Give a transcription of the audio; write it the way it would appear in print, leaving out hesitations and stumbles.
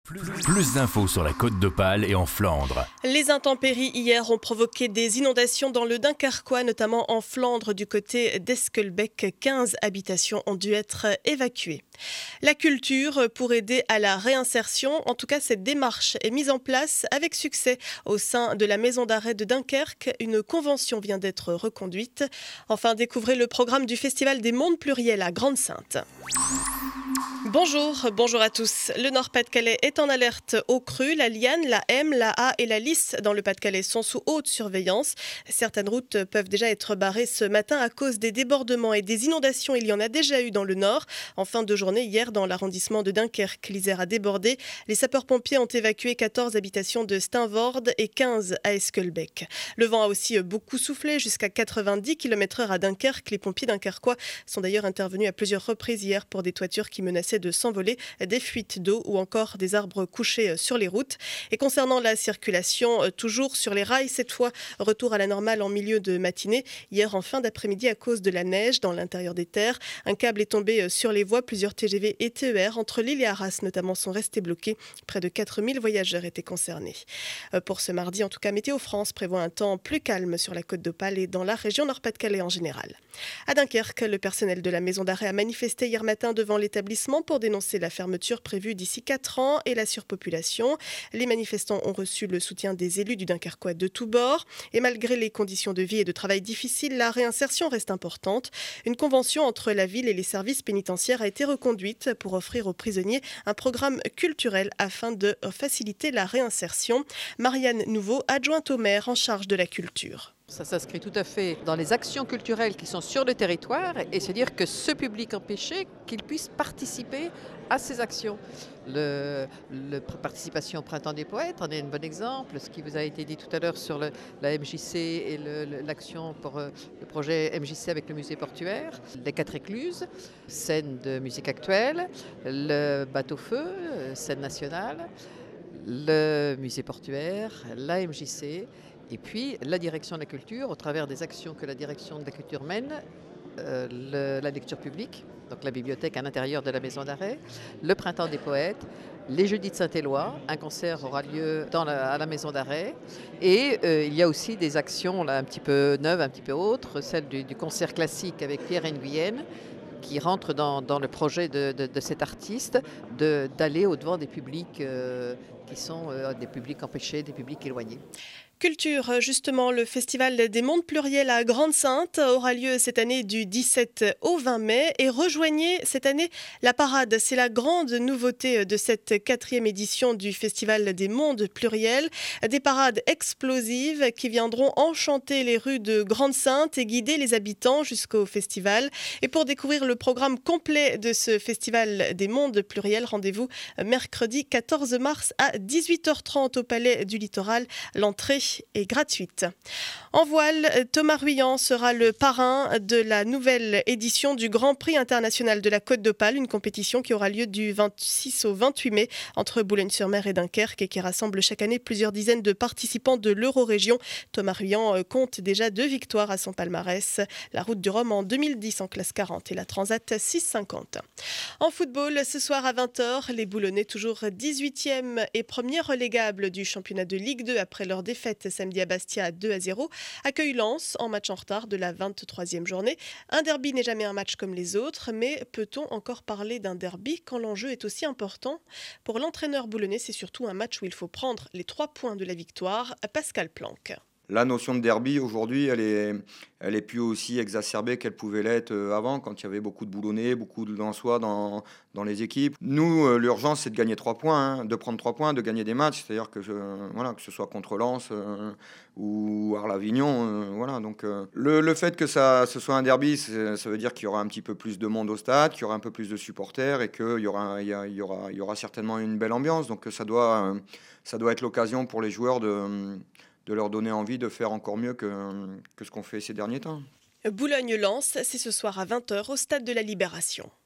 Plus d'infos sur la Côte d'Opale et en Flandre. Les intempéries hier ont provoqué des inondations dans le Dunkerquois, notamment en Flandre du côté d'Esquelbecq. 15 habitations ont dû être évacuées. La culture pour aider à la réinsertion, en tout cas cette démarche est mise en place avec succès au sein de la maison d'arrêt de Dunkerque. Une convention vient d'être reconduite. Enfin, découvrez le programme du Festival des Mondes Pluriels à Grande-Synthe. Bonjour à tous. Le Nord-Pas-de-Calais est en alerte aux crues. La Liane, la M, la A et la Lys dans le Pas-de-Calais sont sous haute surveillance. Certaines routes peuvent déjà être barrées ce matin à cause des débordements et des inondations. Il y en a déjà eu dans le Nord. En fin de journée, hier, dans l'arrondissement de Dunkerque, l'Isère a débordé. Les sapeurs-pompiers ont évacué 14 habitations de Steenvoorde et 15 à Esquelbecq. Le vent a aussi beaucoup soufflé, jusqu'à 90 km/h à Dunkerque. Les pompiers dunkerquois sont d'ailleurs intervenus à plusieurs reprises hier pour des toitures qui menaçaient de s'envoler, des fuites d'eau ou encore des arbres couchés sur les routes. Et concernant la circulation, toujours sur les rails, cette fois, retour à la normale en milieu de matinée. Hier, en fin d'après-midi, à cause de la neige dans l'intérieur des terres, un câble est tombé sur les voies. Plusieurs TGV et TER entre Lille et Arras notamment sont restés bloqués. Près de 4000 voyageurs étaient concernés. Pour ce mardi, en tout cas, Météo France prévoit un temps plus calme sur la Côte d'Opale et dans la région Nord-Pas-de-Calais en général. À Dunkerque, le personnel de la maison d'arrêt a manifesté hier matin devant l'établissement pour dénoncer la fermeture prévue d'ici 4 ans et la surpopulation. Les manifestants ont reçu le soutien des élus du Dunkerquois de tous bords. Et malgré les conditions de vie et de travail difficiles, la réinsertion reste importante. Une convention entre la ville et les services pénitentiaires a été reconduite pour offrir aux prisonniers un programme culturel afin de faciliter la réinsertion. Marianne Nouveau, adjointe au maire en charge de la culture. Ça s'inscrit tout à fait dans les actions culturelles qui sont sur le territoire et se dire que ce public empêché, qu'il puisse participer à ces actions. La participation au Printemps des Poètes en est un bon exemple. Ce qui vous a été dit tout à l'heure sur la MJC et l'action pour le projet MJC avec le musée portuaire, les 4 écluses, scène de musique actuelle, le bateau-feu, scène nationale, le musée portuaire, la MJC. Et puis la direction de la culture, au travers des actions que la direction de la culture mène, la lecture publique, donc la bibliothèque à l'intérieur de la maison d'arrêt, le Printemps des Poètes, les Jeudis de Saint-Éloi, un concert aura lieu à la maison d'arrêt. Et il y a aussi des actions là, un petit peu neuves, un petit peu autres, celle du concert classique avec Pierre Nguyen, qui rentre dans le projet de cet artiste, d'aller au-devant des publics qui sont des publics empêchés, des publics éloignés. Culture, justement, le Festival des Mondes Pluriels à Grande-Synthe aura lieu cette année du 17 au 20 mai et rejoignez cette année la parade. C'est la grande nouveauté de cette 4e édition du Festival des Mondes Pluriels. Des parades explosives qui viendront enchanter les rues de Grande-Synthe et guider les habitants jusqu'au festival. Et pour découvrir le programme complet de ce Festival des Mondes Pluriels, rendez-vous mercredi 14 mars à 18h30 au Palais du Littoral. L'entrée est gratuite. En voile, Thomas Ruyant sera le parrain de la nouvelle édition du Grand Prix international de la Côte d'Opale, une compétition qui aura lieu du 26 au 28 mai entre Boulogne-sur-Mer et Dunkerque et qui rassemble chaque année plusieurs dizaines de participants de l'Euro-région. Thomas Ruyant compte déjà 2 victoires à son palmarès, la Route du Rhum en 2010 en classe 40 et la Transat 650. En football, ce soir à 20h, les Boulonnais, toujours 18e et premier relégable du championnat de Ligue 2 après leur défaite samedi à Bastia 2-0, accueille Lens en match en retard de la 23e journée. Un derby n'est jamais un match comme les autres, mais peut-on encore parler d'un derby quand l'enjeu est aussi important ? Pour l'entraîneur boulonnais, c'est surtout un match où il faut prendre les 3 points de la victoire. Pascal Planck. La notion de derby, aujourd'hui, elle est plus aussi exacerbée qu'elle pouvait l'être avant, quand il y avait beaucoup de Boulonnais, beaucoup de Lensois dans les équipes. Nous, l'urgence, c'est de gagner 3 points, de prendre 3 points, de gagner des matchs. C'est-à-dire que ce soit contre Lens ou Arles-Avignon. Donc, le fait que ce soit un derby, ça veut dire qu'il y aura un petit peu plus de monde au stade, qu'il y aura un peu plus de supporters et qu'il y aura certainement une belle ambiance. Donc, ça doit être l'occasion pour les joueurs de leur donner envie de faire encore mieux que ce qu'on fait ces derniers temps. Boulogne-Lens, c'est ce soir à 20h au Stade de la Libération.